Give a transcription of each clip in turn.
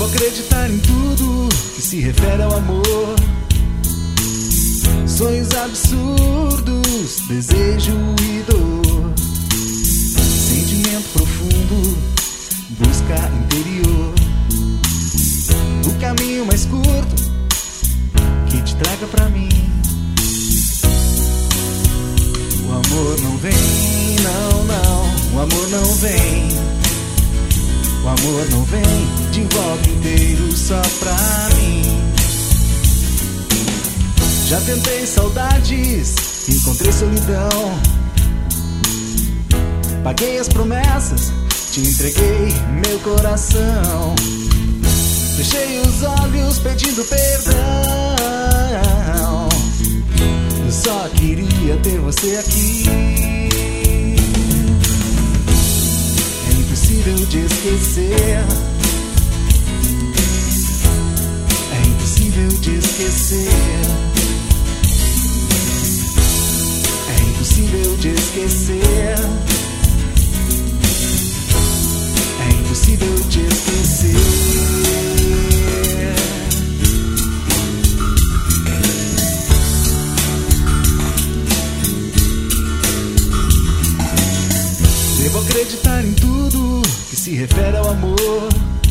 Devo acreditar em tudo que se refere ao amor. Sonhos absurdos, desejo e dor, sentimento profundo, busca interior. O caminho mais curto que te traga pra mim. O amor não vem, não, não. O amor não vem. O amor não vem de volta inteiro só pra mim. Já tentei saudades, encontrei solidão. Paguei as promessas, te entreguei meu coração. Fechei os olhos pedindo perdão. Eu só queria ter você aqui. É impossível de esquecer. É impossível de esquecer. É impossível de esquecer. É impossível de esquecer. Devo acreditar em tudo que se refere ao amor.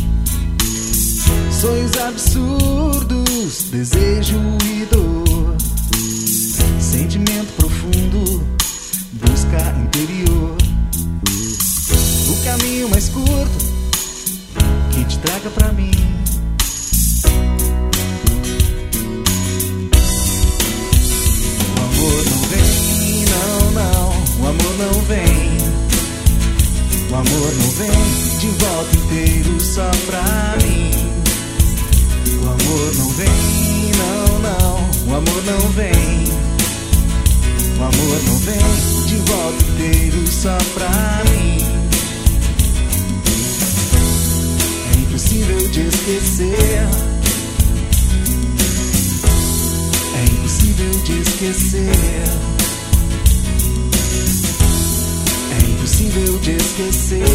Sonhos absurdos, desejo e dor, sentimento profundo, busca interior. O caminho mais curto que te traga pra mim. O amor não vem, não, não. O amor não vem. O amor não vem de volta inteiro só pra mim. O amor não vem, não, não. O amor não vem. O amor não vem de volta inteiro só pra mim. É impossível de esquecer. É impossível de esquecer. É impossível de esquecer.